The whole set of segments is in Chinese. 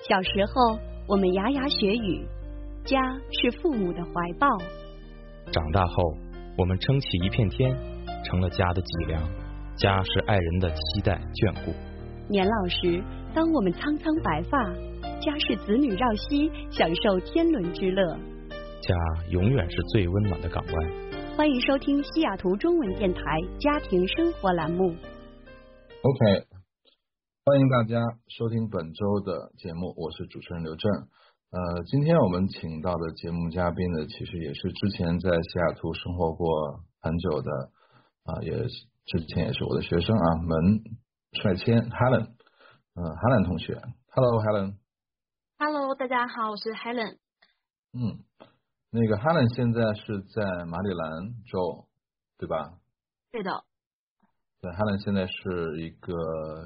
小时候，我们牙牙学语，家是父母的怀抱； 长大后，我们撑起一片天，成了家的脊梁。家是爱人的期待眷顾。 年老时，当我们苍苍白发，家是子女绕膝，享受天伦之乐。 家永远是最温暖的港湾。 欢迎收听西雅图中文电台家庭生活栏目。 OK， 欢迎大家收听本周的节目，我是主持人刘震。今天我们请到的节目嘉宾呢，其实也是之前在西雅图生活过很久的，之前也是我的学生啊，门帅谦 Helen，Helen 同学 ，Hello Helen。Hello， 大家好，我是 Helen。 那个 Helen 现在是在马里兰州，对吧？ 对的。 对 ，Helen 现在是一个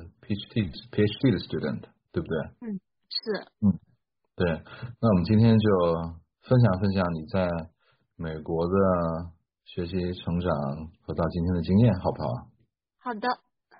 PhD 的 student， 对不对？ 是。 对。那我们今天就分享你在美国的学习成长和到今天的经验，好不好？ 好的。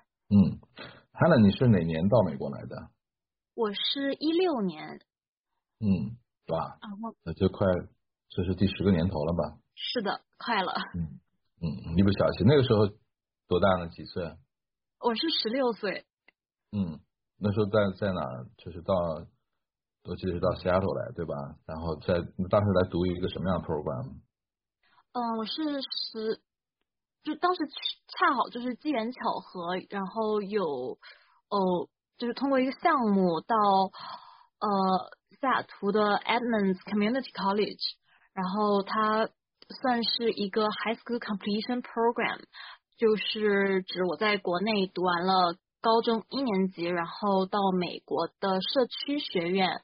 Helen 你是哪年到美国来的？ 我是16年。 哇，那就快，这是第10个年头了吧？ 是的，快了。 一不小心，那个时候多大呢？几岁？ 我是16岁。 那时候在哪儿？就是我记得是到西雅图来，对吧？然后当时来读一个什么样的 program？ 我是就当时恰好就是机缘巧合，然后就是通过一个项目到西雅图的 Edmonds Community College， 然后它算是一个 High School Completion Program， 就是指我在国内读完了高中1年级，然后到美国的社区学院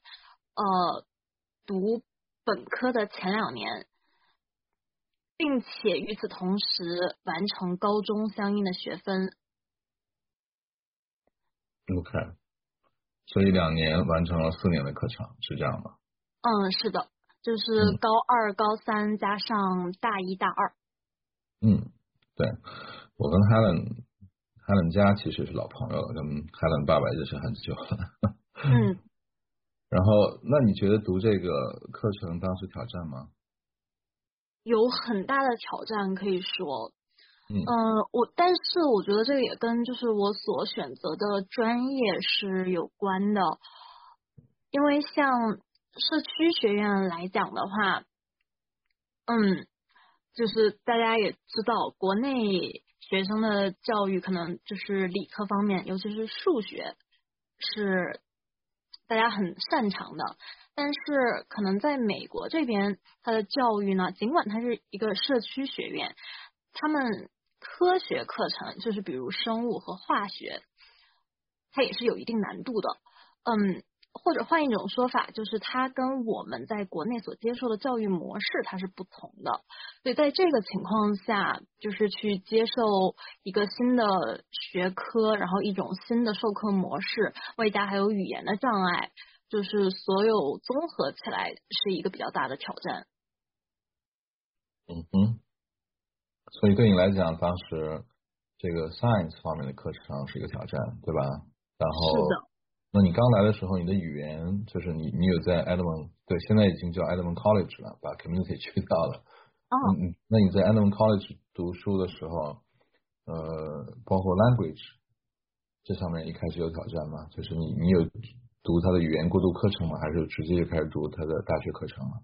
读本科的前2年，并且与此同时完成高中相应的学分。 OK， 所以2年完成了4年的课程，是这样吗？ 是的，就是高2、高3加上大1、大2。 对，我跟 Helen 家其实是老朋友了，跟 Helen 爸爸认识很久了。然后，那你觉得读这个课程当时挑战吗？ 有很大的挑战，可以说。但是我觉得这个也跟就是我所选择的专业是有关的，因为像社区学院来讲的话，就是大家也知道，国内学生的教育可能就是理科方面，尤其是数学是大家很擅长的，但是可能在美国这边，它的教育呢，尽管它是一个社区学院，他们科学课程就是比如生物和化学，它也是有一定难度的。或者换一种说法，就是它跟我们在国内所接受的教育模式它是不同的。所以在这个情况下，就是去接受一个新的学科，然后一种新的授课模式，外加还有语言的障碍，就是所有综合起来是一个比较大的挑战。 所以对你来讲，当时这个 science 方面的课程是一个挑战，对吧？然后是的。 那你刚来的时候，你的语言就是你有在 Edmond， 对，现在已经叫 Edmond College 了，把 community 去掉了。那你在 Edmond College 读书的时候，包括 language 这上面一开始有挑战吗？就是你有读他的语言过渡课程吗？还是直接就开始读他的大学课程了？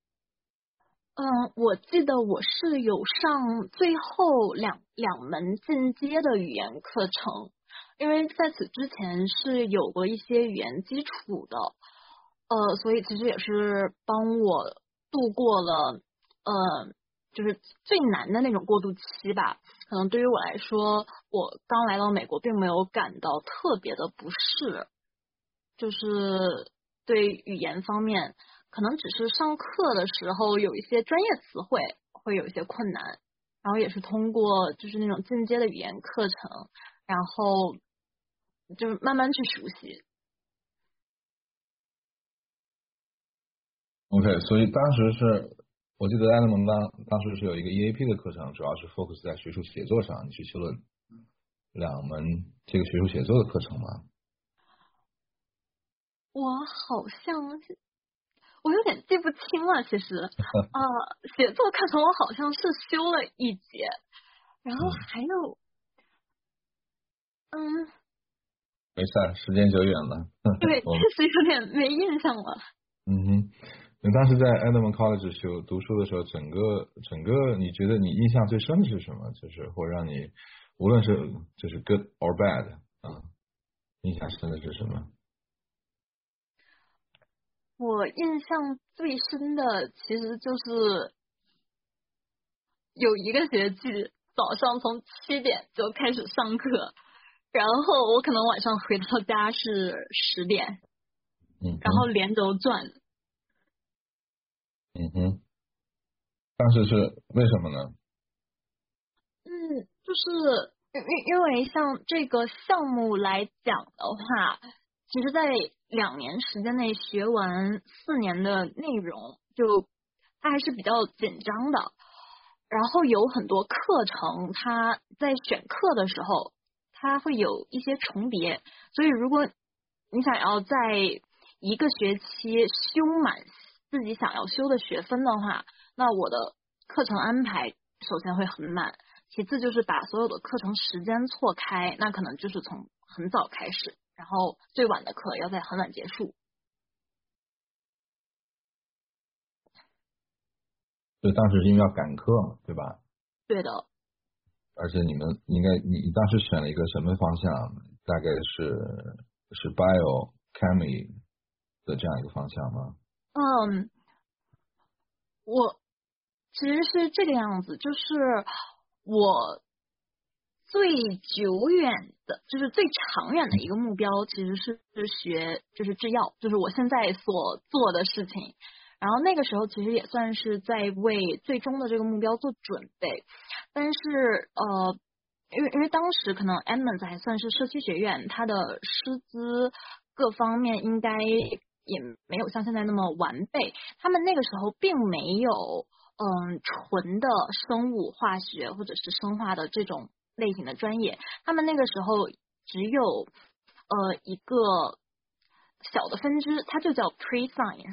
我记得我是有上最后两门进阶的语言课程，因为在此之前是有过一些语言基础的，所以其实也是帮我度过了就是最难的那种过渡期吧。可能对于我来说，我刚来到美国并没有感到特别的不适，就是对语言方面可能只是上课的时候有一些专业词汇会有一些困难，然后也是通过就是那种进阶的语言课程，然后就是慢慢去熟悉。 OK， 所以当时我记得 Edmond 当时是有一个 EAP 的课程，主要是 focus 在学术写作上，你去修了2门这个学术写作的课程吗？ 我好像是，我有点记不清了。其实，写作课程我好像是修了一节，然后还有， 没事，时间久远了。 对，确实有点没印象了。 你当时在 Edmond College 读书的时候，整个你觉得你印象最深的是什么？就是或让你无论是就是 good or bad 印象深的是什么？ 我印象最深的其实就是有一个学期早上从7点就开始上课，然后我可能晚上回到家是10点，然后连轴转。 当时是为什么呢？ 就是因为像这个项目来讲的话，其实在2年时间内学完4年的内容，就它还是比较紧张的。然后有很多课程，它在选课的时候，它会有一些重叠，所以如果你想要在一个学期修满自己想要修的学分的话，那我的课程安排首先会很满，其次就是把所有的课程时间错开，那可能就是从很早开始，然后最晚的课要在很晚结束。 所以当时是因为要赶课嘛，对吧？ 对的。 而且你当时选了一个什么方向？大概是 bio chemistry 的这样一个方向吗？ 我其实是这个样子，就是我最久远的，就是最长远的一个目标，其实是学就是制药，就是我现在所做的事情。然后那个时候其实也算是在为最终的这个目标做准备，但是因为当时可能 Edmonds 还算是社区学院，它的师资各方面应该也没有像现在那么完备，他们那个时候并没有纯的生物化学或者是生化的这种类型的专业，他们那个时候只有一个小的分支，它就叫 pre-science。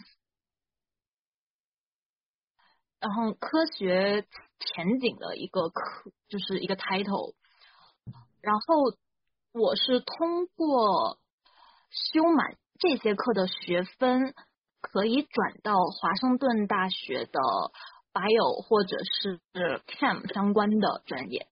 然后科学前景的一个就是一个 title， 然后我是通过修满这些课的学分，可以转到华盛顿大学的 bio 或者是 chem 相关的专业。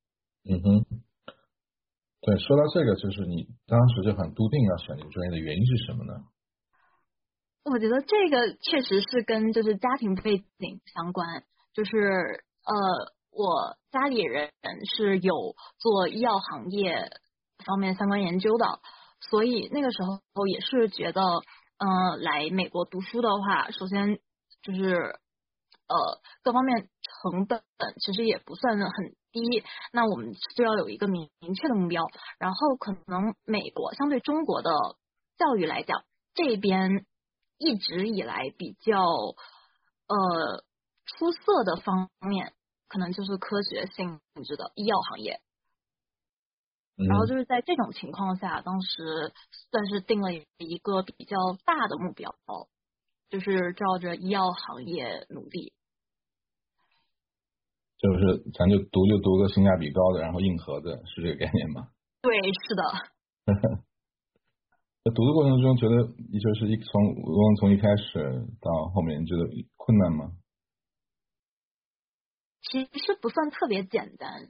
对，说到这个，就是你当时就很笃定要选这个专业的原因是什么呢？ 我觉得这个确实是跟就是家庭背景相关，就是我家里人是有做医药行业方面相关研究的，所以那个时候也是觉得来美国读书的话，首先就是各方面成本其实也不算很低，那我们就要有一个明确的目标，然后可能美国相对中国的教育来讲，这边一直以来比较出色的方面，可能就是科学性质的医药行业。然后就是在这种情况下，当时算是定了一个比较大的目标，就是照着医药行业努力。 就是咱就读个性价比高的，然后硬核的，是这个概念吗？ 对，是的。 在读的过程中，觉得就是从一开始到后面，觉得困难吗？ 其实不算特别简单。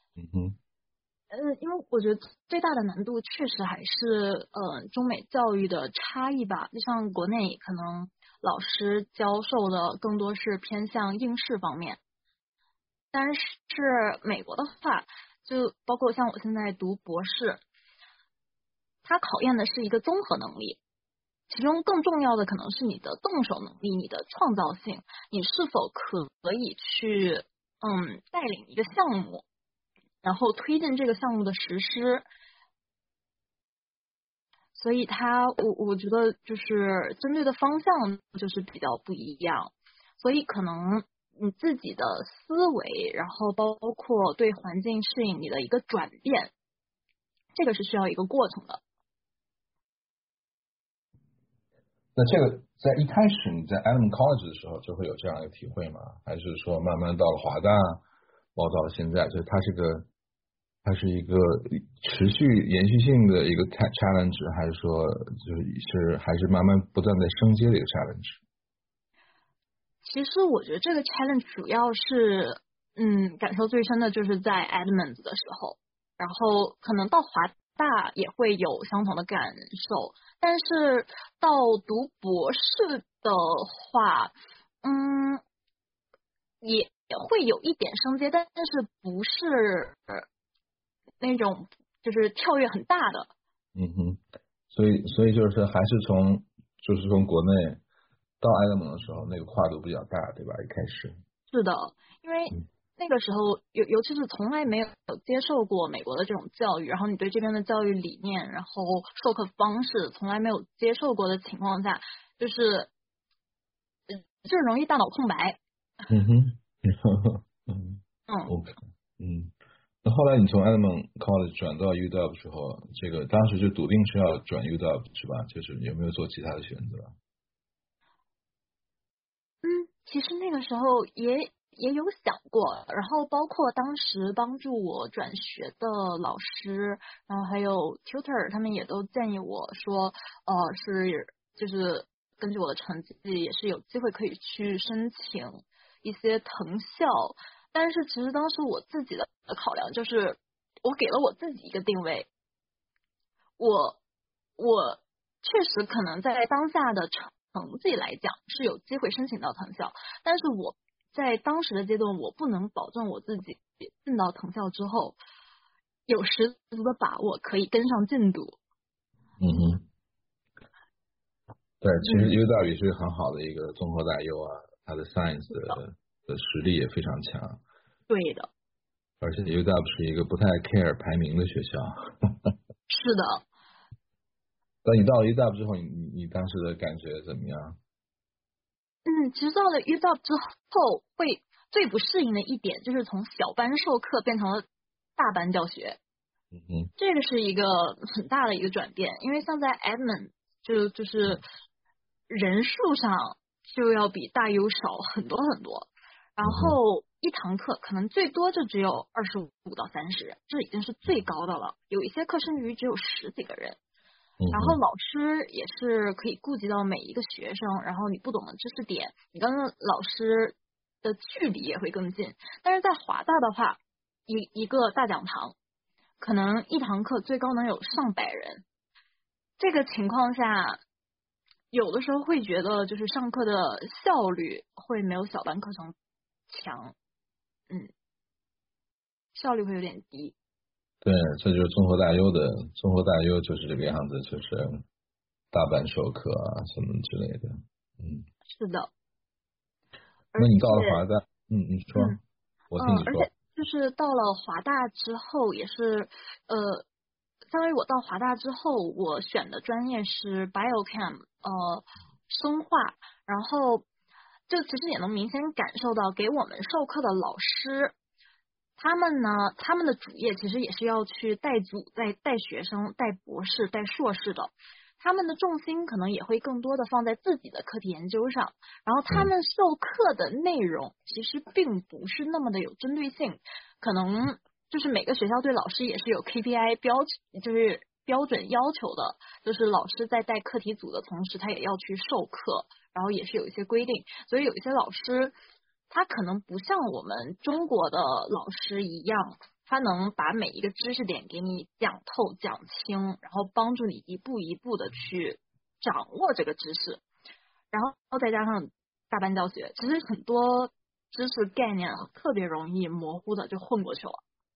因为我觉得最大的难度确实还是中美教育的差异吧。就像国内可能老师教授的更多是偏向应试方面，但是美国的话，就包括像我现在读博士，它考验的是一个综合能力，其中更重要的可能是你的动手能力，你的创造性，你是否可以去带领一个项目，然后推进这个项目的实施。所以我觉得就是针对的方向就是比较不一样，所以可能你自己的思维，然后包括对环境适应你的一个转变，这个是需要一个过程的。 那这个在一开始你在 Element College 的时候就会有这样一个体会吗？还是说慢慢到了华大，包括到了现在，就是它是一个持续延续性的一个 challenge， 还是说还是慢慢不断在升阶的一个 challenge？ 其实我觉得这个 challenge 主要是，感受最深的就是在 Edmonds 的时候，然后可能到华大也会有相同的感受，但是到读博士的话，也会有一点升阶，但是不是那种就是跳跃很大的。 所以就是还是从国内到埃德蒙的时候，那个跨度比较大，对吧？一开始是的，因为那个时候尤其是从来没有接受过美国的这种教育，然后你对这边的教育理念，然后授课方式从来没有接受过的情况下，就是容易大脑空白。 OK， 那后来你从 Edmonds College 转到 UW 之后，这个当时就笃定是要转 UW 是吧？就是有没有做其他的选择？ 其实那个时候也有想过，然后包括当时帮助我转学的老师，然后还有 tutor， 他们也都建议我说，就是根据我的成绩，也是有机会可以去申请一些藤校。但是其实当时我自己的考量就是，我给了我自己一个定位，我确实可能在当下的成绩来讲是有机会申请到藤校，但是我在当时的阶段，我不能保证我自己进到藤校之后有十足的把握可以跟上进度。 对，其实 UW 也是很好的一个综合大优啊，它的 science 的实力也非常强。 对的。 而且 UW 是一个不太 care 排名的学校。 是的。 当你到了 UW 之后，你当时的感觉怎么样？ 其实到了 UW 之后，会最不适应的一点就是从小班授课变成了大班教学。这个是一个很大的一个转变，因为像在 Edmonds 就是人数上就要比大优少很多很多，然后一堂课可能最多就只有25到30人，这已经是最高的了，有一些课甚至于只有10几个人。然后老师也是可以顾及到每一个学生，然后你不懂的知识点，你跟老师的距离也会更近。但是在华大的话，一个大讲堂，可能一堂课最高能有上百人，这个情况下，有的时候会觉得就是上课的效率会没有小班课程强，效率会有点低。 对，这就是综合大优就是这个样子，就是大班授课啊什么之类的。 是的。 那你到了华大，你说，我听你说。 而且就是到了华大之后，也是相当于我到华大之后，我选的专业是 biochem， 生化，然后就其实也能明显感受到给我们授课的老师。他们的主业其实也是要去带组、带学生、带博士、带硕士的，他们的重心可能也会更多的放在自己的课题研究上，然后他们授课的内容其实并不是那么的有针对性，可能就是每个学校对老师也是有 KPI 就是标准要求的，就是老师在带课题组的同时，他也要去授课，然后也是有一些规定，所以有一些老师他可能不像我们中国的老师一样，他能把每一个知识点给你讲透讲清，然后帮助你一步一步的去掌握这个知识，然后再加上大班教学，其实很多知识概念特别容易模糊的就混过去了。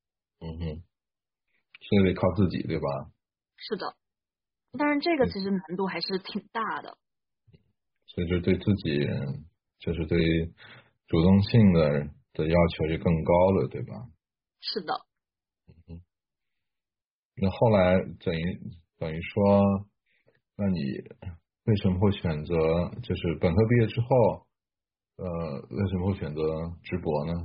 所以得靠自己，对吧？ 是的，但是这个其实难度还是挺大的。 所以就对自己就是对主动性的要求就更高了，对吧？ 是的。 那后来等于说，那你为什么会选择就是本科毕业之后，为什么会选择直博呢？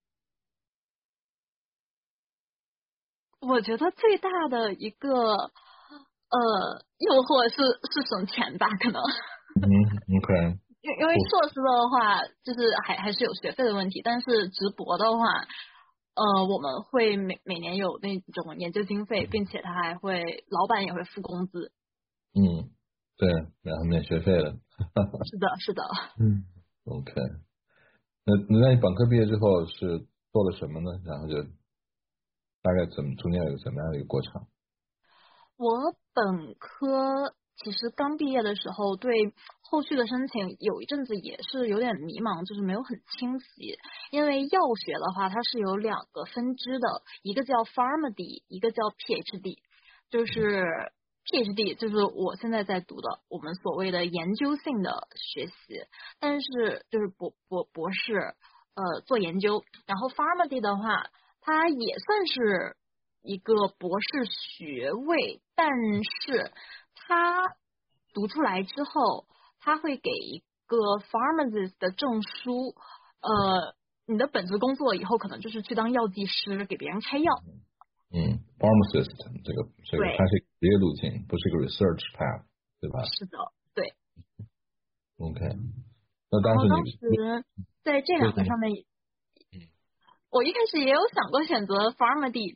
我觉得最大的一个诱惑是省钱吧，可能。 OK， 因为硕士的话，就是还是有学费的问题，但是直博的话，我们会每年有那种研究经费，并且他还会老板也会付工资。 对，然后免学费了。 是的，是的。 OK，那你本科毕业之后是做了什么呢？然后就大概中间有怎么样的一个过程？ 我本科其实刚毕业的时候，对后续的申请有一阵子也是有点迷茫，就是没有很清晰。因为药学的话，它是有2个分支的，一个叫 PharmD， 一个叫 PhD。就是 PhD 就是我现在在读的，我们所谓的研究性的学习，但是就是博士做研究。然后 PharmD 的话，它也算是一个博士学位，但是他读出来之后，他会给一个 pharmacist 的证书。你的本职工作以后可能就是去当药剂师，给别人开药。 pharmacist 这个它是一个职业路径，不是一个 research path， 对吧？ 是的，对。 OK， 那当时在这2个上面，我一开始也有想过选择 PharmD，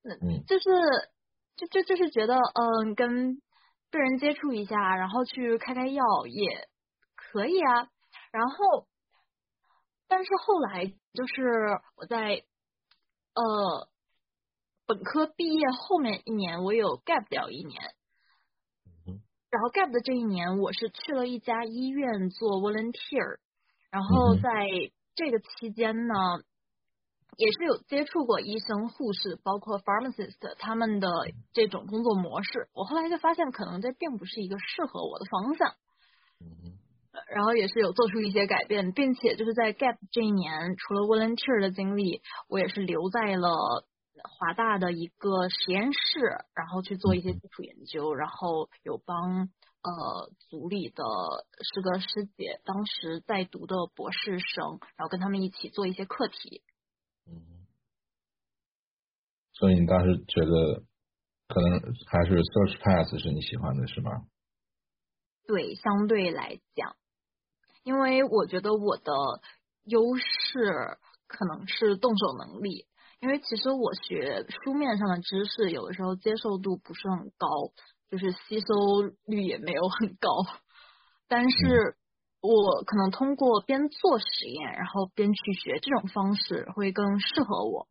就是觉得跟对人接触一下，然后去开药也可以啊。然后，但是后来就是我在本科毕业后面1年，我有 gap 掉1年。然后 gap 的这1年，我是去了一家医院做 volunteer， 然后在这个期间呢，也是有接触过医生、护士，包括 pharmacist 他们的这种工作模式。我后来就发现，可能这并不是一个适合我的方向。然后也是有做出一些改变，并且就是在 gap 这1年，除了 volunteer 的经历，我也是留在了华大的一个实验室，然后去做一些基础研究，然后有帮组里的师哥师姐当时在读的博士生，然后跟他们一起做一些课题。 所以你当时觉得可能还是 research path 是你喜欢的，是吗？ 对，相对来讲，因为我觉得我的优势可能是动手能力。因为其实我学书面上的知识，有的时候接受度不是很高，就是吸收率也没有很高。但是我可能通过边做实验，然后边去学，这种方式会更适合我。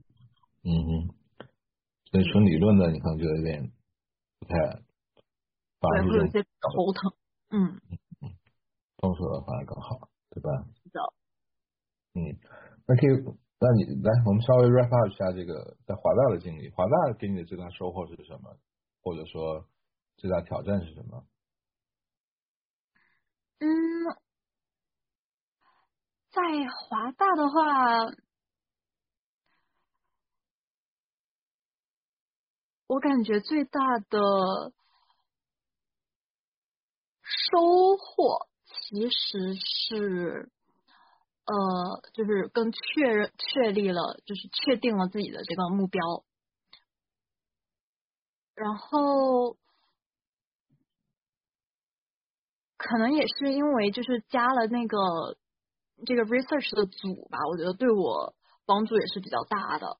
所以纯理论的，你可能觉得有点不太， 对，会有一些头疼。 动手的反而更好，对吧？ 是的。 那可以，那你来，我们稍微 wrap up 一下这个在华大的经历。华大给你的最大收获是什么？或者说最大挑战是什么？ 在华大的话，我感觉最大的收获其实是就是更确立了，就是确定了自己的这个目标。然后可能也是因为就是加了这个 research 的组吧，我觉得对我帮助也是比较大的。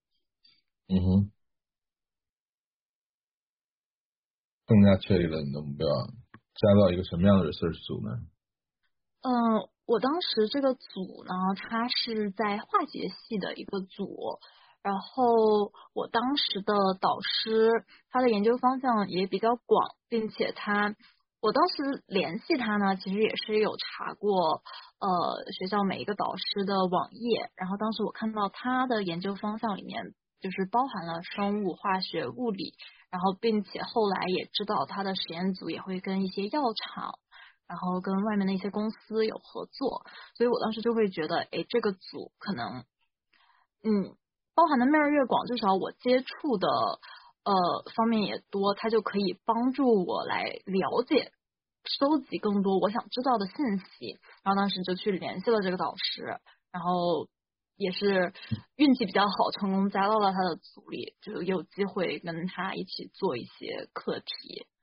更加确立了你的目标。加到一个什么样的 research 组呢？ 我当时这个组呢，它是在化学系的一个组，然后我当时的导师他的研究方向也比较广，并且我当时联系他呢，其实也是有查过学校每一个导师的网页，然后当时我看到他的研究方向里面就是包含了生物、化学、物理，然后并且后来也知道他的实验组也会跟一些药厂，然后跟外面的一些公司有合作，所以我当时就会觉得，这个组可能包含的面越广，至少我接触的方面也多，它就可以帮助我来了解、收集更多我想知道的信息。然后当时就去联系了这个导师，然后也是运气比较好，成功加到了他的组里，就有机会跟他一起做一些课题。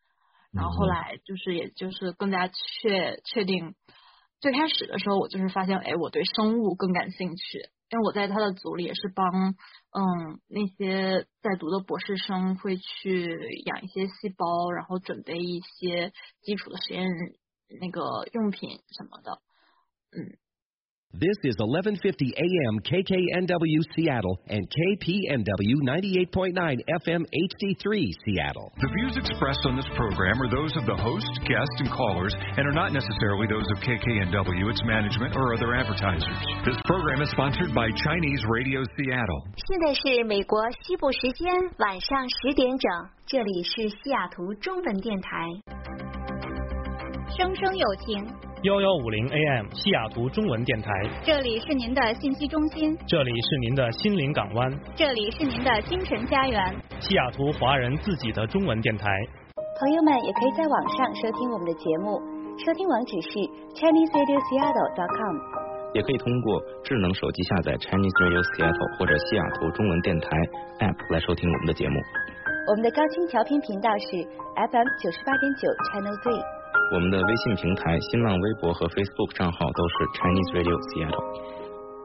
然后后来就是也就是更加确定，最开始的时候我就是发现，我对生物更感兴趣，因为我在他的组里也是帮那些在读的博士生会去养一些细胞，然后准备一些基础的实验那个用品什么的。 This is 1150 AM KKNW Seattle and KPNW 98.9 FM HD3 Seattle. The views expressed on this program are those of the host, guests, and callers and are not necessarily those of KKNW, its management, or other advertisers. This program is sponsored by Chinese Radio Seattle. 现在是美国西部时间晚上10点整，这里是西雅图中文电台。 声声有情 1150 AM 西雅图中文电台， 这里是您的信息中心， 这里是您的心灵港湾， 这里是您的精神家园， 西雅图华人自己的中文电台。 朋友们也可以在网上收听我们的节目，收听网址是 ChineseRadioSeattle.com， 也可以通过智能手机下载 Chinese Radio Seattle 或者西雅图中文电台 App 来收听我们的节目。 我们的高清调频频道是 FM 98.9 Channel 3。 我们的微信平台、新浪微博和 Facebook 账号都是 Chinese Radio Seattle。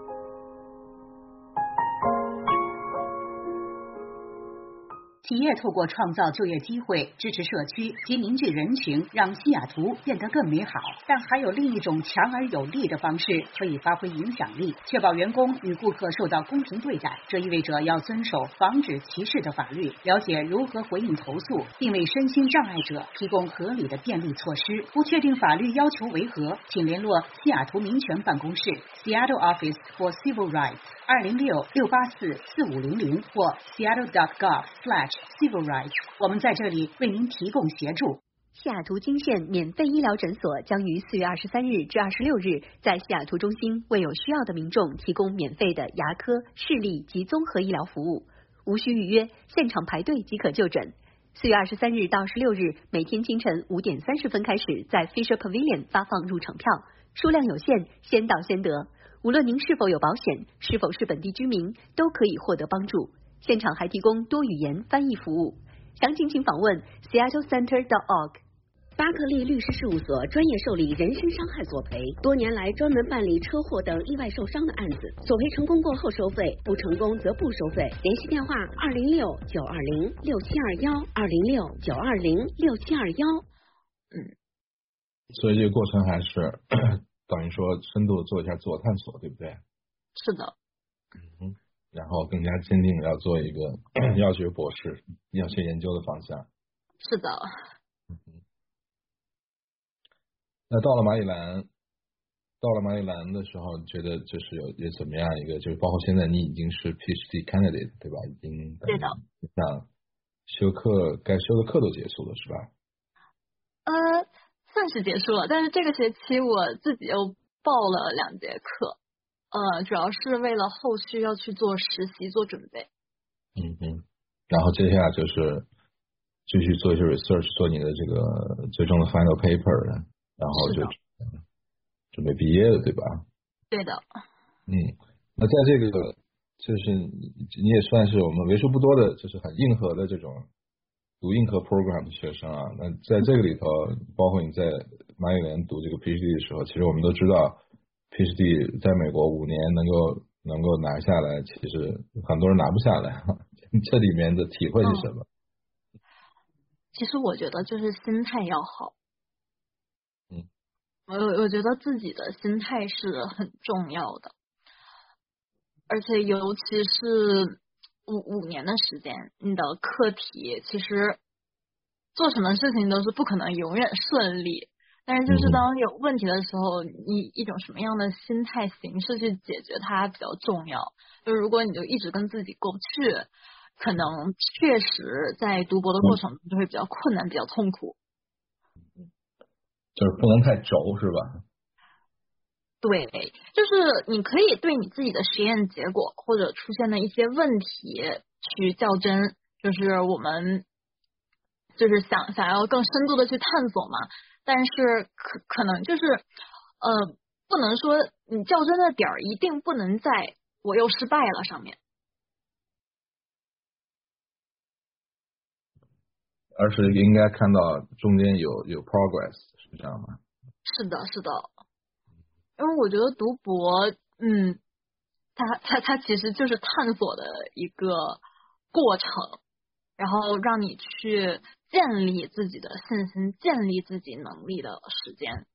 企业透过创造就业机会、支持社区及凝聚人群，让西雅图变得更美好。但还有另一种强而有力的方式可以发挥影响力，确保员工与顾客受到公平对待。这意味着要遵守防止歧视的法律，了解如何回应投诉，并为身心障碍者提供合理的便利措施。不确定法律要求为何，请联络西雅图民权办公室 Seattle Office for Civil Rights 206-684-4500或 Seattle.gov/Civil Rights， 我们在这里为您提供协助。 西雅图金县免费医疗诊所将于4月23日至26日在西雅图中心为有需要的民众提供免费的牙科、视力及综合医疗服务，无需预约，现场排队即可就诊。4月23日到16日，每天清晨5点30分开始，在 Fisher Pavilion 发放入场票，数量有限，先到先得。无论您是否有保险，是否是本地居民，都可以获得帮助。现场还提供多语言翻译服务，详情请访问 seattlecenter.org。 巴克利律师事务所专业受理人身伤害索赔，多年来专门办理车祸等意外受伤的案子，索赔成功过后收费，不成功则不收费。联系电话206-920-6721 206-920-6721。 所以这个过程还是等于说深度做一下自我探索，对不对？ 是的。 然后更加坚定要做一个药学博士、药学研究的方向。 是的。 那到了马里兰的时候，觉得就是有怎么样一个，就是包括现在你已经是 PhD candidate 对吧？已经对的。 像修课该修的课都结束了是吧？ 算是结束了，但是这个学期我自己又报了2节课，主要是为了后续要去做实习做准备。 然后接下来就是继续做一些 research， 做你的这个最终的 final paper， 然后就准备毕业了，对吧？对的。那在这个就是你也算是我们为数不多的，就是很硬核的这种读硬核 program 的学生啊。那在这个里头，包括你在马里兰读这个 PhD 的时候，其实我们都知道 PhD 在美国5年能够拿下来，其实很多人拿不下来。这里面的体会是什么？ 其实我觉得就是心态要好。我觉得自己的心态是很重要的，而且尤其是5年的时间，你的课题其实做什么事情都是不可能永远顺利，但是就是当有问题的时候，你一种什么样的心态形式去解决它比较重要。就如果你就一直跟自己过不去，可能确实在读博的过程中就会比较困难，比较痛苦。 就是不能太轴是吧？ 对，就是你可以对你自己的实验结果或者出现的一些问题去较真，就是我们就是想要更深度的去探索嘛，但是可能就是不能说你较真的点儿一定不能在我又失败了上面。 而是应该看到中间有 progress， 是这样吗？ 是的，是的，因为我觉得读博，它其实就是探索的一个过程，然后让你去建立自己的信心，建立自己能力的时间。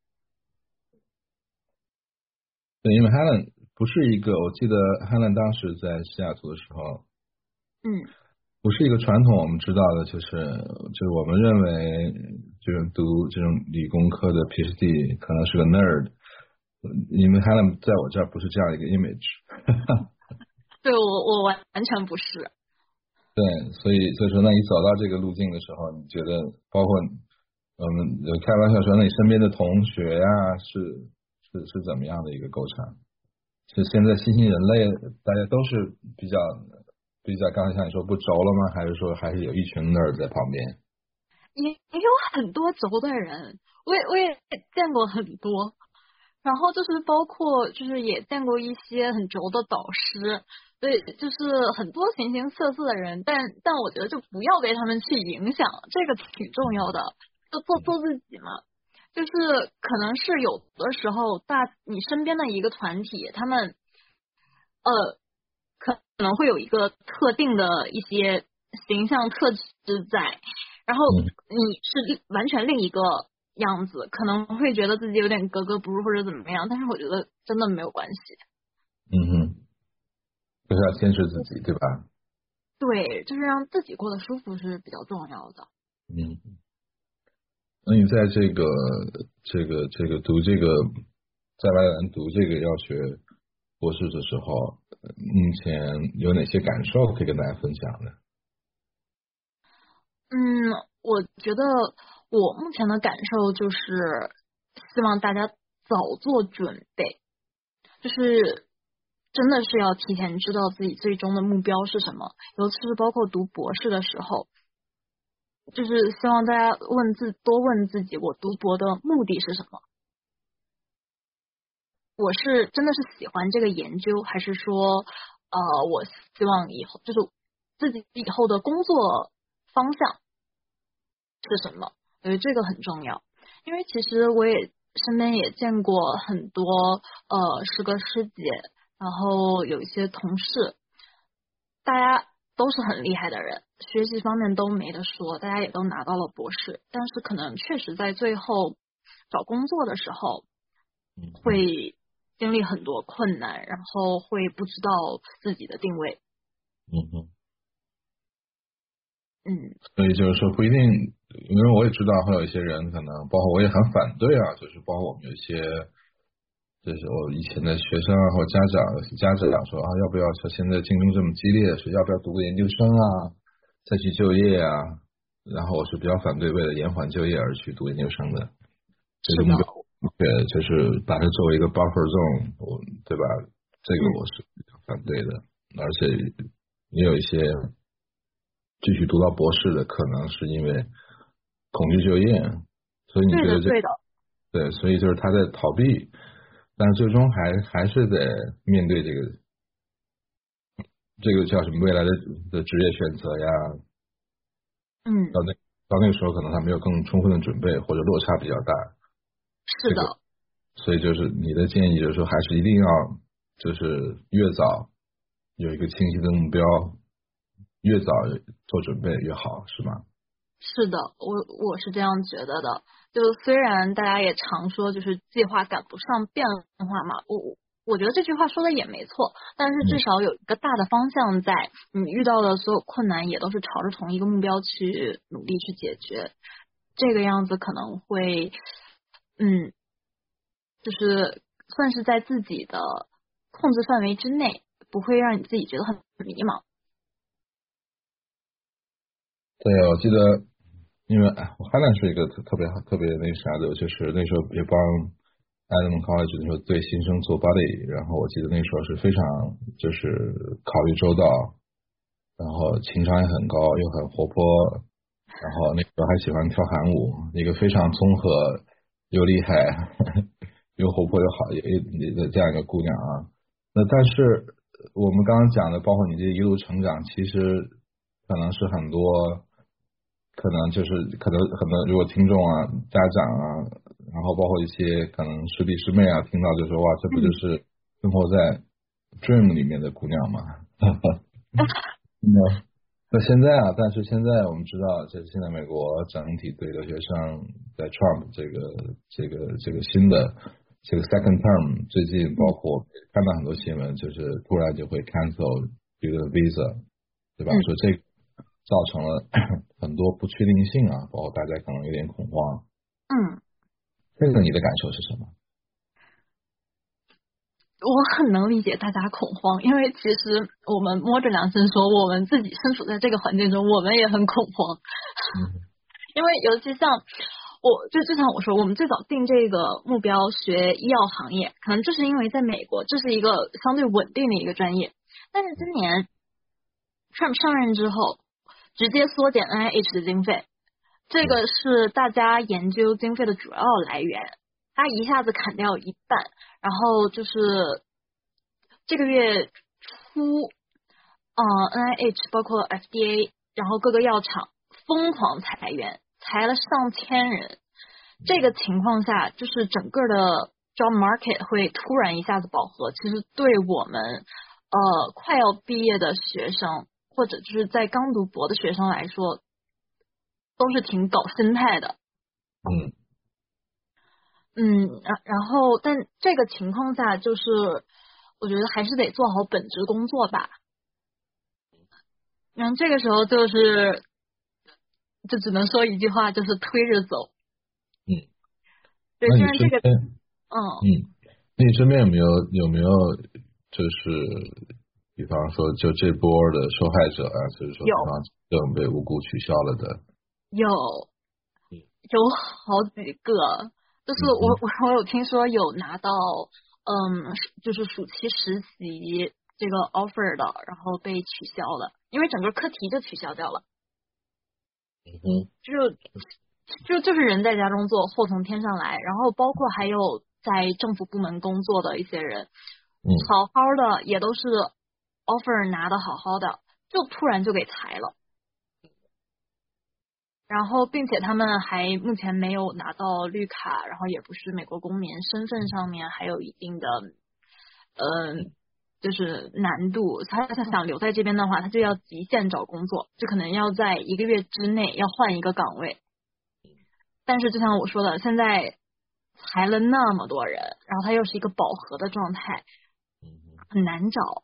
对，因为 Helen 不是一个，我记得 Helen 当时在西雅图的时候，不是一个传统我们知道的，就是我们认为这种读这种理工科的 PhD 可能是个 nerd， 因为 Helen 在我这儿不是这样一个 image。 对，我完全不是。 对，所以说，那你走到这个路径的时候，你觉得包括我们开玩笑说，那你身边的同学呀，是怎么样的一个构成？是现在新兴人类大家都是比较刚才像你说不轴了吗？还是说还是有一群 nerd 在旁边？ 也有很多轴的人，我也见过很多，然后就是包括就是也见过一些很轴的导师，对，就是很多形形色色的人，但我觉得就不要被他们去影响，这个挺重要的，就做自己嘛。就是可能是有的时候你身边的一个团体，他们可能会有一个特定的一些形象特质在，然后你是完全另一个样子，可能会觉得自己有点格格不入或者怎么样，但是我觉得真的没有关系。 就是要坚持自己，对吧？ 对，就是让自己过得舒服是比较重要的。 那你在这个读这个在外来读这个药学博士的时候，目前有哪些感受可以跟大家分享呢？ 我觉得我目前的感受就是希望大家早做准备，就是真的是要提前知道自己最终的目标是什么，尤其是包括读博士的时候，就是希望大家多问自己，我读博的目的是什么？我是真的是喜欢这个研究，还是说我希望以后就是自己以后的工作方向是什么？我觉得这个很重要，因为其实我也身边也见过很多师哥师姐，然后有一些同事，大家都是很厉害的人，学习方面都没得说，大家也都拿到了博士，但是可能确实在最后找工作的时候会经历很多困难，然后会不知道自己的定位。 所以就是说不一定，因为我也知道会有一些人可能，包括我也很反对啊，就是包括我们有一些，就是我以前的学生啊或家长说啊，要不要说现在竞争这么激烈，说要不要读个研究生啊，再去就业啊？然后我是比较反对为了延缓就业而去读研究生的，这个目标，对，就是把它作为一个 buffer zone， 对吧？这个我是比较反对的，而且也有一些继续读到博士的，可能是因为恐惧就业，所以你觉得这对，所以就是他在逃避，但是最终还是得面对这个叫什么未来的职业选择呀。到那个时候，可能他没有更充分的准备，或者落差比较大。 是的。 所以就是你的建议就是说，还是一定要就是越早有一个清晰的目标，越早做准备越好，是吗？ 是的，我是这样觉得的。就虽然大家也常说就是计划赶不上变化嘛，我觉得这句话说的也没错，但是至少有一个大的方向在，你遇到的所有困难也都是朝着同一个目标去努力去解决，这个样子可能会就是算是在自己的控制范围之内，不会让你自己觉得很迷茫。 对，我记得因为我汉兰是一个特别那啥的，就是那时候也帮Adam College 那时候对新生做 buddy， 然后我记得那时候是非常就是考虑周到，然后情商也很高，又很活泼，然后那时候还喜欢跳韩舞，一个非常综合又厉害又活泼又好也这样一个姑娘啊。那但是我们刚刚讲的，包括你这一路成长，其实可能是很多可能如果听众啊、家长啊，然后包括一些可能师弟师妹啊，听到就说哇，这不就是生活在 Dream 里面的姑娘吗？那现在啊，但是现在我们知道，就是现在美国整体对留学生在 Trump 这个新的这个 second term， 最近包括看到很多新闻，就是突然就会 cancel 这个 visa， 对吧？所以这个造成了很多不确定性啊，包括大家可能有点恐慌。这个你的感受是什么？ 我很能理解大家恐慌，因为其实我们摸着良心说，我们自己身处在这个环境中，我们也很恐慌。因为尤其像就像我说，我们最早定这个目标学医药行业，可能就是因为在美国这是一个相对稳定的一个专业。但是今年 Trump 上任之后，直接缩减 NIH 的经费，这个是大家研究经费的主要来源。他一下子砍掉一半，然后就是这个月初NIH 包括 FDA 然后各个药厂疯狂裁员，裁了上千人。这个情况下，就是整个的 job market 会突然一下子饱和，其实对我们快要毕业的学生或者就是在刚读博的学生来说都是挺搞心态的。然后但这个情况下，就是我觉得还是得做好本职工作吧。然后这个时候就只能说一句话，就是推着走。对，虽然这个那你身边有没有就是比方说就这波的受害者啊，就是说比方证被无辜取消了的？有好几个。就是我有听说有拿到就是暑期实习这个 offer 的，然后被取消了，因为整个课题就取消掉了。就是人在家中坐，祸从天上来。然后包括还有在政府部门工作的一些人，好好的也都是 offer 拿的好好的，就突然就给裁了。然后并且他们还目前没有拿到绿卡，然后也不是美国公民，身份上面还有一定的就是难度。他想留在这边的话，他就要极限找工作，就可能要在1个月之内要换一个岗位。但是就像我说的，现在裁了那么多人，然后他又是一个饱和的状态，很难找。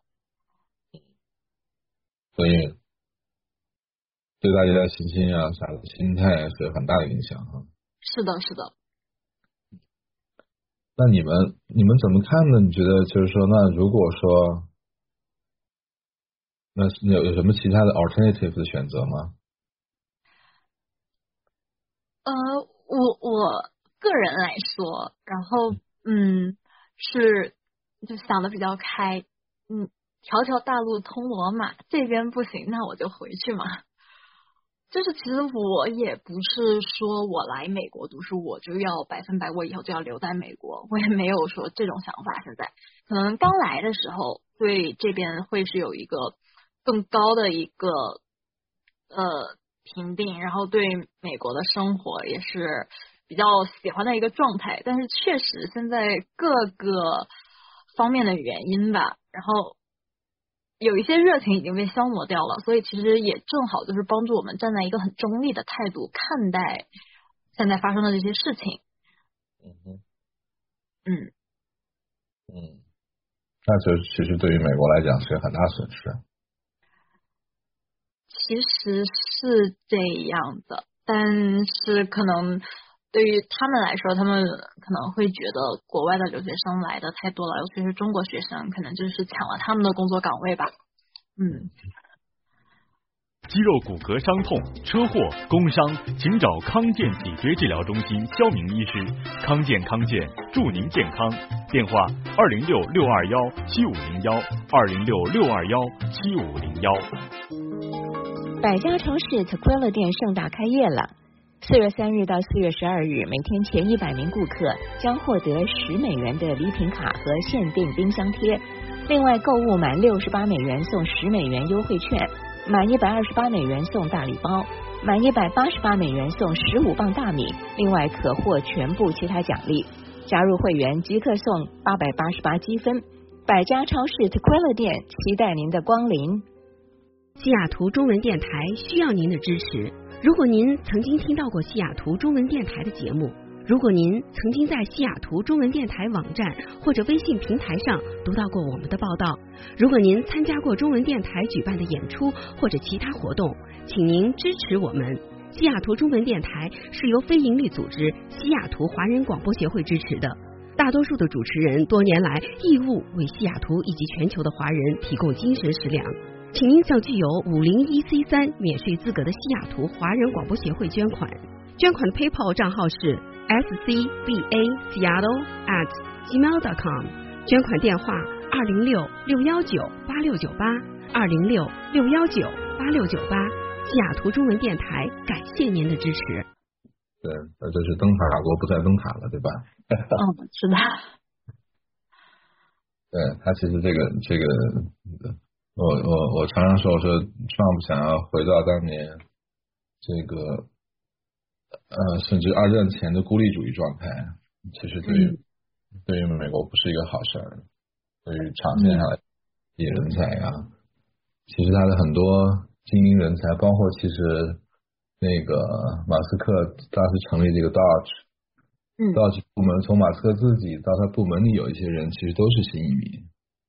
所以对大家的信心啊、心态是有很大的影响哈。 是的。 那你们怎么看呢？你觉得就是说，那如果说，那有什么其他的 alternative 的选择吗？ 我个人来说，然后是就想的比较开，条大路通罗马，这边不行，那我就回去嘛。就是其实我也不是说我来美国读书我就要100%我以后就要留在美国，我也没有说这种想法。现在可能刚来的时候对这边会是有一个更高的一个评定，然后对美国的生活也是比较喜欢的一个状态。但是确实现在各个方面的原因吧，然后有一些热情已经被消磨掉了，所以其实也正好就是帮助我们站在一个很中立的态度看待现在发生的这些事情。 那就其实对于美国来讲是很大损失。 其实是这样的，但是可能对于他们来说，他们可能会觉得国外的留学生来的太多了，尤其是中国学生，可能就是抢了他们的工作岗位吧。 肌肉骨骼伤痛、车祸、工伤，请找康健脊椎治疗中心肖明医师。康健祝您健康。电话206-621-7501，206-621-7501。 百家超市 Tequila 店盛大开业了。4月3日到4月12日，每天前100名顾客将获得$10的礼品卡和限定冰箱贴。另外，购物满$68送$10优惠券，满$128送大礼包。 满$188送15磅大米，另外可获全部其他奖励。加入会员即刻送888积分。百家超市 Tequila 店期待您的光临。 西雅图中文电台需要您的支持。如果您曾经听到过西雅图中文电台的节目，如果您曾经在西雅图中文电台网站或者微信平台上读到过我们的报道，如果您参加过中文电台举办的演出或者其他活动，请您支持我们。西雅图中文电台是由非营利组织西雅图华人广播协会支持的，大多数的主持人多年来义务为西雅图以及全球的华人提供精神食粮。请您向具有501C3免税资格的西雅图华人广播协会捐款。捐款的 PayPal 账号是 scbaseattle@gmail.com， 捐款电话206-619-8698，206-619-8698。西雅图中文电台感谢您的支持。 对，这是灯塔国不再灯塔了，对吧？ 是的。 对，他其实这个，我常常说Trump想要回到当年这个甚至二战前的孤立主义状态，其实对于美国不是一个好事儿。对于长线上来吸引人才啊，其实他的很多精英人才，包括其实那个马斯克当时成立这个 Dodge 部门，从马斯克自己到他部门里有一些人其实都是新移民。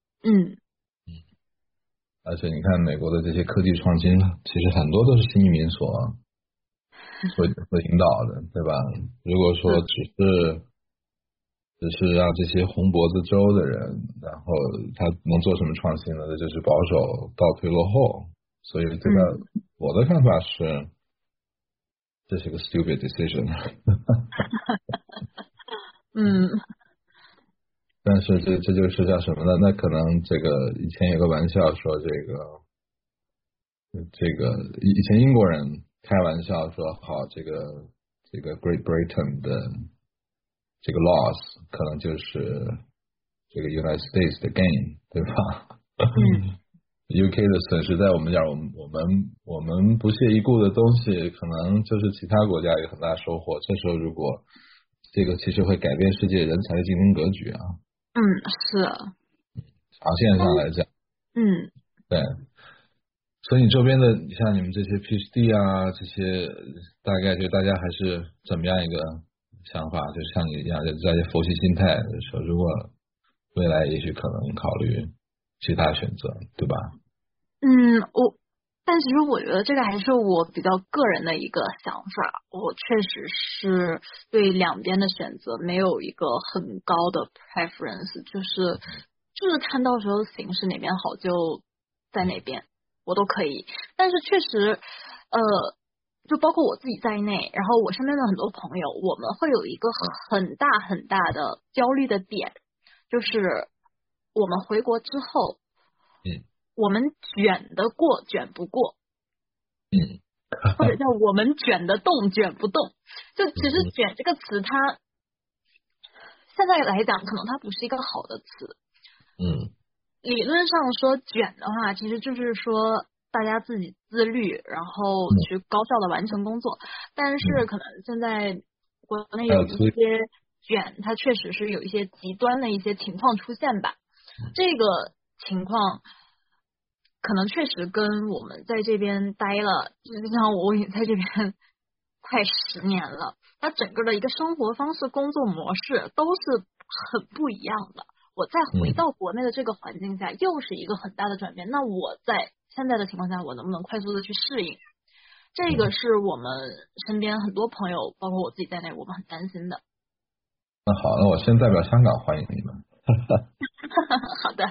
而且你看美国的这些科技创新，其实很多都是新移民所引导的，对吧？如果说只是让这些红脖子州的人，然后他能做什么创新呢？这就是保守倒退落后。所以这个我的看法是，这是个 stupid decision。但是这就是叫什么呢？那可能这个以前有个玩笑说这个以前英国人开玩笑说，好，这个 Great Britain 的这个 loss 可能就是这个 United States 的 gain， 对吧？UK 的损失在我们这儿，我们不屑一顾的东西，可能就是其他国家有很大收获。这时候如果这个其实会改变世界人才的竞争格局啊。 是。 长线上来讲，对。所以你周边的，像你们这些 PhD 啊，这些大概就大家还是怎么样一个想法？就像你一样，就在佛系心态说，如果未来也许可能考虑其他选择，对吧？ 但其实我觉得这个还是我比较个人的一个想法，我确实是对两边的选择没有一个很高的 preference， 就是看到时候形势哪边好就在哪边，我都可以。但是确实就包括我自己在内，然后我身边的很多朋友，我们会有一个很大很大的焦虑的点，就是我们回国之后我们卷得过卷不过，或者叫我们卷得动卷不动。就其实卷这个词它现在来讲可能它不是一个好的词。理论上说卷的话其实就是说大家自己自律，然后去高效的完成工作，但是可能现在国内有一些卷，它确实是有一些极端的一些情况出现吧。这个情况可能确实跟我们在这边待了，就像我也在这边快10年了，它整个的一个生活方式、工作模式都是很不一样的。我再回到国内的这个环境下，又是一个很大的转变。那我在现在的情况下，我能不能快速的去适应？这个是我们身边很多朋友，包括我自己在内，我们很担心的。 那好，那我先代表香港欢迎你们。 好的。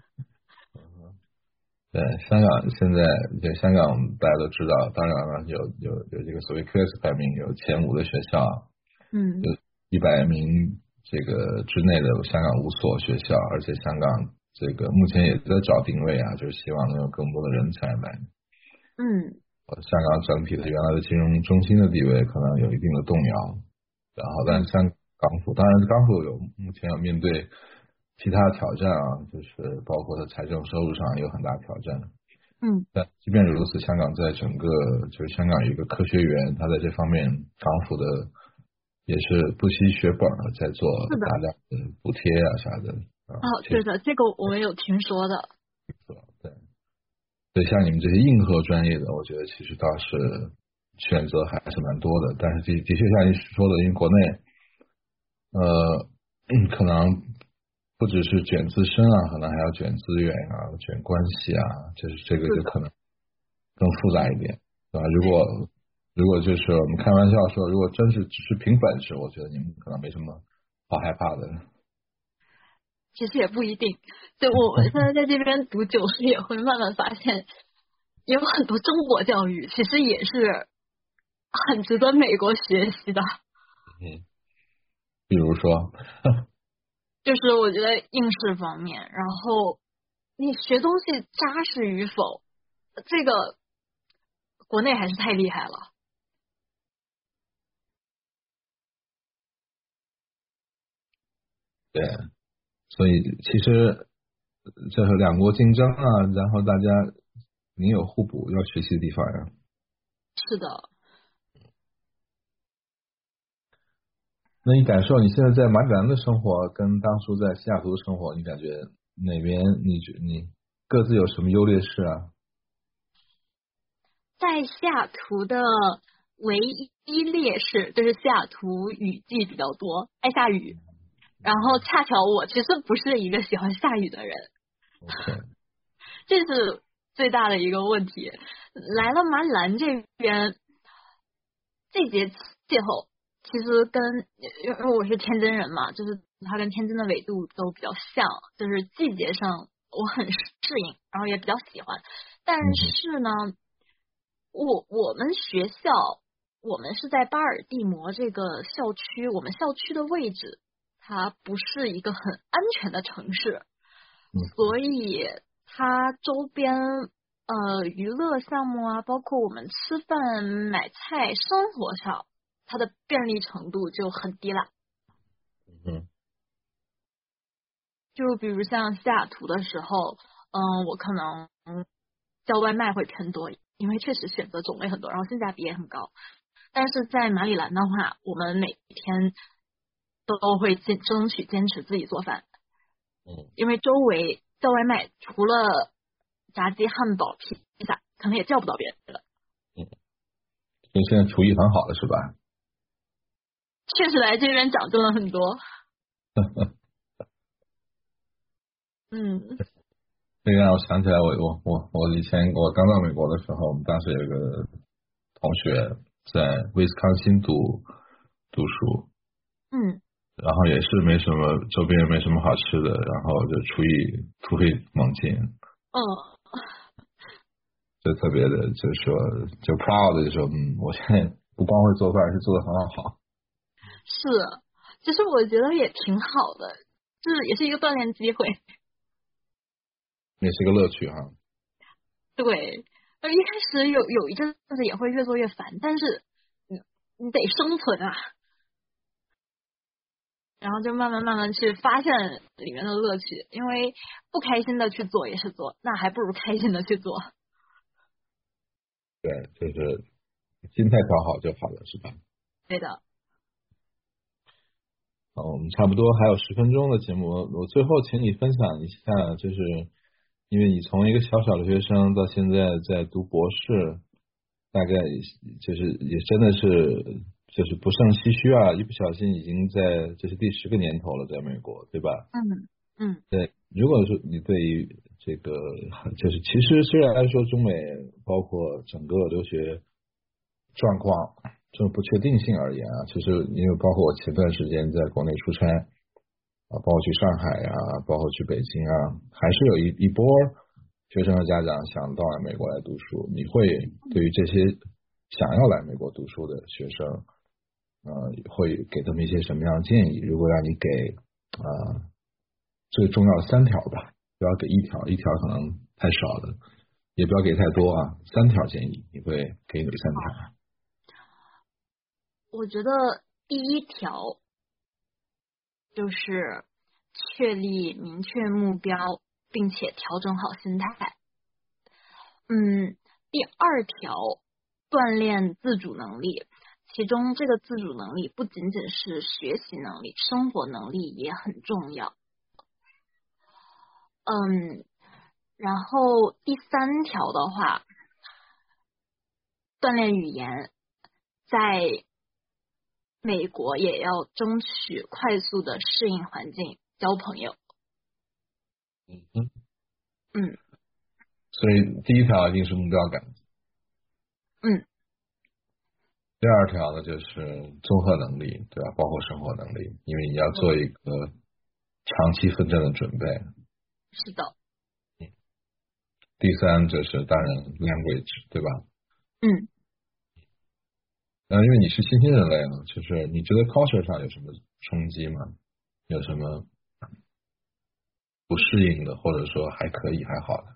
对，香港现在香港大家都知道，当然了，有这个所谓 QS 排名，有前5的学校，有100名这个之内的香港5所学校，而且香港这个目前也在找定位啊，就是希望能有更多的人才来。香港整体的原来的金融中心的地位可能有一定的动摇，然后但香港府，当然港府目前要面对其他挑战啊，就是包括它财政收入上有很大挑战。 但即便如此，香港在整个就是香港有一个科学园，它在这方面港府的也是不惜血本在做大量的补贴啊啥的。 对的，这个我也有听说的。 对，所以像你们这些硬核专业的，我觉得其实倒是选择还是蛮多的。但是的确像你说的，因为国内可能不只是卷自身啊，可能还要卷资源啊，卷关系啊，就是这个就可能更复杂一点，对吧？如果就是我们开玩笑说，如果真是只是凭本事，我觉得你们可能没什么好害怕的。 其实也不一定，就我们现在在这边读九师，也会慢慢发现，有很多中国教育其实也是很值得美国学习的。 比如说， 就是我觉得应试方面，然后你学东西扎实与否，这个国内还是太厉害了。 对。所以其实这是两国竞争啊，然后大家你有互补要学习的地方呀。 是的。 那你感受你现在在马里兰的生活跟当初在西雅图的生活，你感觉哪边你各自有什么优劣势啊？ 在西雅图的唯一劣势就是西雅图雨季比较多，爱下雨。然后恰巧我其实不是一个喜欢下雨的人，这是最大的一个问题。来了马里兰这边，这节气候其实因为我是天津人嘛，就是它跟天津的纬度都比较像，就是季节上我很适应，然后也比较喜欢。但是呢，我们学校我们是在巴尔的摩这个校区，我们校区的位置它不是一个很安全的城市，所以它周边娱乐项目啊，包括我们吃饭买菜生活上，它的便利程度就很低了。就比如像西雅图的时候，我可能叫外卖会偏多，因为确实选择种类很多，然后性价比也很高。但是在马里兰的话，我们每天都会争取坚持自己做饭，因为周围叫外卖除了炸鸡、汉堡、披萨，可能也叫不到别人了。 所以现在厨艺很好了是吧？ 确实来这边讲究了很多。 这个让我想起来，我以前我刚到美国的时候，我们当时有一个同学在威斯康星读书，然后也是没什么周边没什么好吃的，然后就厨艺突飞猛进，就特别的就是说就 proud 的说，我现在不光会做饭，而且做得很好。 是，其实我觉得也挺好的，就是也是一个锻炼机会， 也是个乐趣哈。 对，一开始有一阵子也会越做越烦，但是你得生存啊，然后就慢慢去发现里面的乐趣，因为不开心的去做也是做，那还不如开心的去做。 对，就是心态调好就好了，是吧？ 对的。 好，我们差不多还有10分钟的节目，我最后请你分享一下，就是因为你从一个小小的学生到现在在读博士，大概就是也真的是就是不胜唏嘘啊，一不小心已经在这是第10个年头了，在美国，对吧？对。如果说你对于这个就是其实虽然说中美包括整个留学状况这种不确定性而言啊，其实因为包括我前段时间在国内出差包括去上海啊，包括去北京啊，还是有一波学生和家长想到美国来读书。你会对于这些想要来美国读书的学生会给他们一些什么样的建议？如果让你给最重要的3条吧，不要给1条，1条可能太少了，也不要给太多啊，3条建议，你会给哪3条？ 我觉得第1条就是确立明确目标，并且调整好心态。 第2条，锻炼自主能力。其中这个自主能力不仅仅是学习能力，生活能力也很重要。然后第3条的话，锻炼语言，在美国也要争取快速的适应环境，交朋友。 所以第1条一定是目标感。第2条呢就是综合能力，对吧？包括生活能力，因为你要做一个长期奋战的准备。 是的。 第3就是当然 language， 对吧？因为你是新兴人类嘛，就是你觉得 culture 上有什么冲击吗？有什么不适应的，或者说还可以还好的？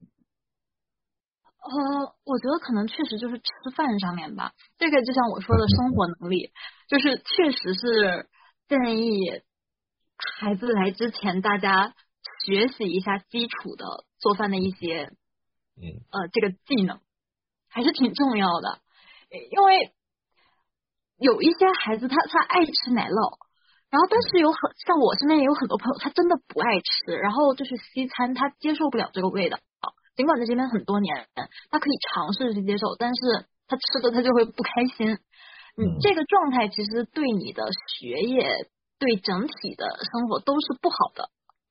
我觉得可能确实就是吃饭上面吧，这个就像我说的生活能力，就是确实是建议孩子来之前大家学习一下基础的做饭的一些这个技能，还是挺重要的。因为有一些孩子他爱吃奶酪，然后但是像我身边也有很多朋友他真的不爱吃，然后就是西餐他接受不了这个味道，尽管在这边很多年，他可以尝试去接受，但是他吃的他就会不开心。这个状态其实对你的学业，对整体的生活都是不好的。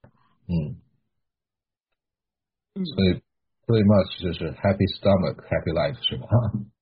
所以 pretty much 就是 happy stomach happy life 是吧？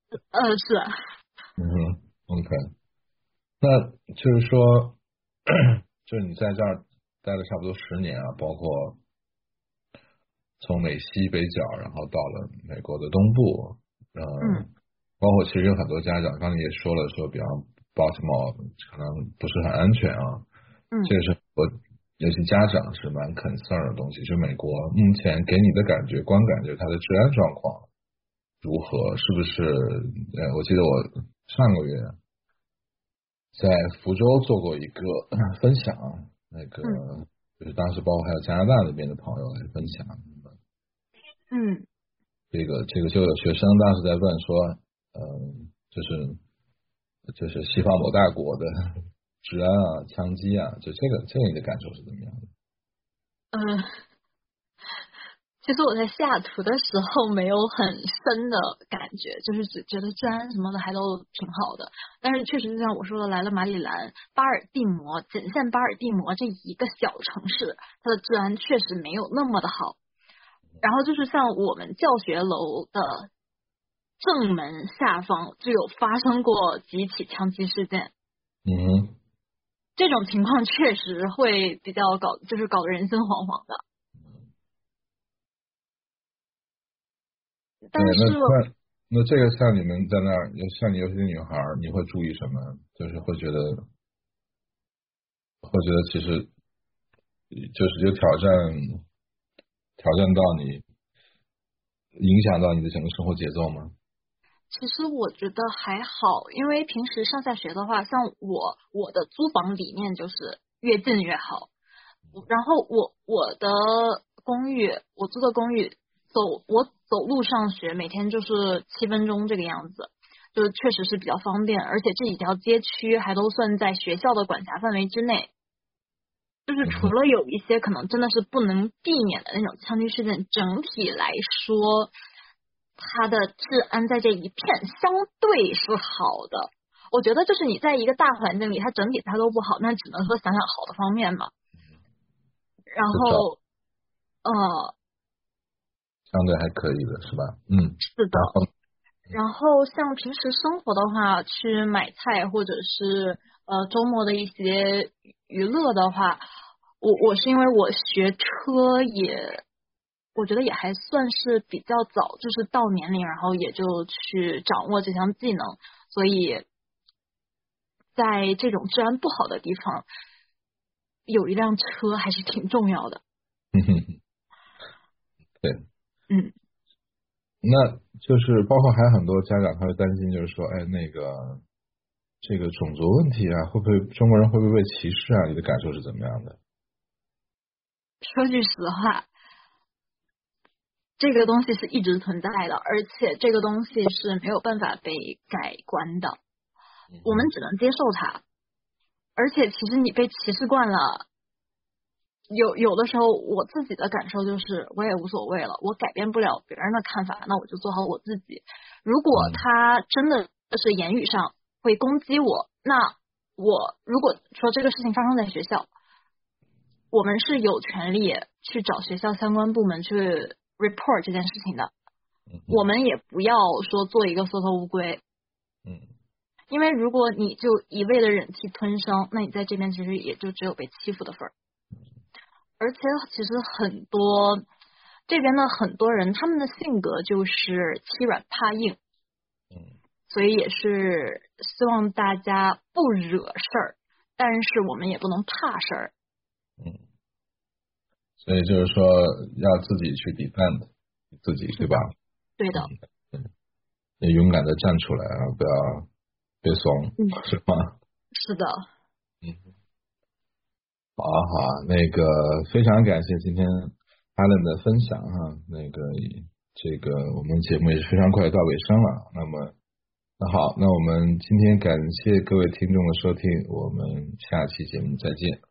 是。 OK。那就是说，就是你在这儿待了差不多10年啊，包括从美西北角，然后到了美国的东部，包括其实有很多家长，刚才也说了，说比方 Baltimore 可能不是很安全啊，这个是我有些家长是蛮 concern 的东西，就美国目前给你的感觉观感就是它的治安状况如何，是不是？我记得我上个月在福州做过一个分享，那个就是当时包括还有加拿大那边的朋友来分享。这个就有学生当时在问说，就是西方某大国的治安啊、枪击啊，就这个你的感受是怎么样的？ 其实我在西雅图的时候没有很深的感觉，就是只觉得治安什么的还都挺好的，但是确实就像我说的，来了马里兰、巴尔的摩，仅限巴尔的摩这一个小城市，它的治安确实没有那么的好。然后就是像我们教学楼的正门下方就有发生过几起枪击事件。这种情况确实会比较搞得人心惶惶的。但是那这个像你们在那儿，像你有些女孩，你会注意什么？就是会觉得其实就是有挑战到你，影响到你的整个生活节奏吗？ 其实我觉得还好，因为平时上下学的话，像我的租房理念就是越近越好。然后我的公寓，我租的公寓我走路上学，每天就是7分钟这个样子，就确实是比较方便，而且这几条街区还都算在学校的管辖范围之内。就是除了有一些可能真的是不能避免的那种枪击事件，整体来说它的治安在这一片相对是好的。我觉得就是你在一个大环境里，它整体它都不好，那只能说想想好的方面嘛。然后相对还可以的是吧？ 是的。然后像平时生活的话，去买菜或者是周末的一些娱乐的话，我是因为我学车我觉得也还算是比较早，就是到年龄，然后也就去掌握这项技能，所以在这种治安不好的地方，有一辆车还是挺重要的。 对。那就是包括还有很多家长他会担心，就是说，这个种族问题啊，中国人会不会被歧视啊？你的感受是怎么样的？ 说句实话， 这个东西是一直存在的，而且这个东西是没有办法被改观的，我们只能接受它。而且其实你被歧视惯了，有的时候我自己的感受就是我也无所谓了，我改变不了别人的看法，那我就做好我自己。如果他真的是言语上会攻击我，那我如果说这个事情发生在学校，我们是有权利去找学校相关部门去 report 这件事情的，我们也不要说做一个缩头乌龟，因为如果你就一味的忍气吞声，那你在这边其实也就只有被欺负的份儿。而且其实很多这边的很多人，他们的性格就是欺软怕硬，所以也是希望大家不惹事儿，但是我们也不能怕事儿。 所以就是说要自己去defend自己，对吧？ 对的。 也勇敢的站出来啊，不要别怂，是吗？ 是的。 好，那个非常感谢今天 Alan 的分享哈，这个我们节目也是非常快到尾声了。那好，那我们今天感谢各位听众的收听，我们下期节目再见。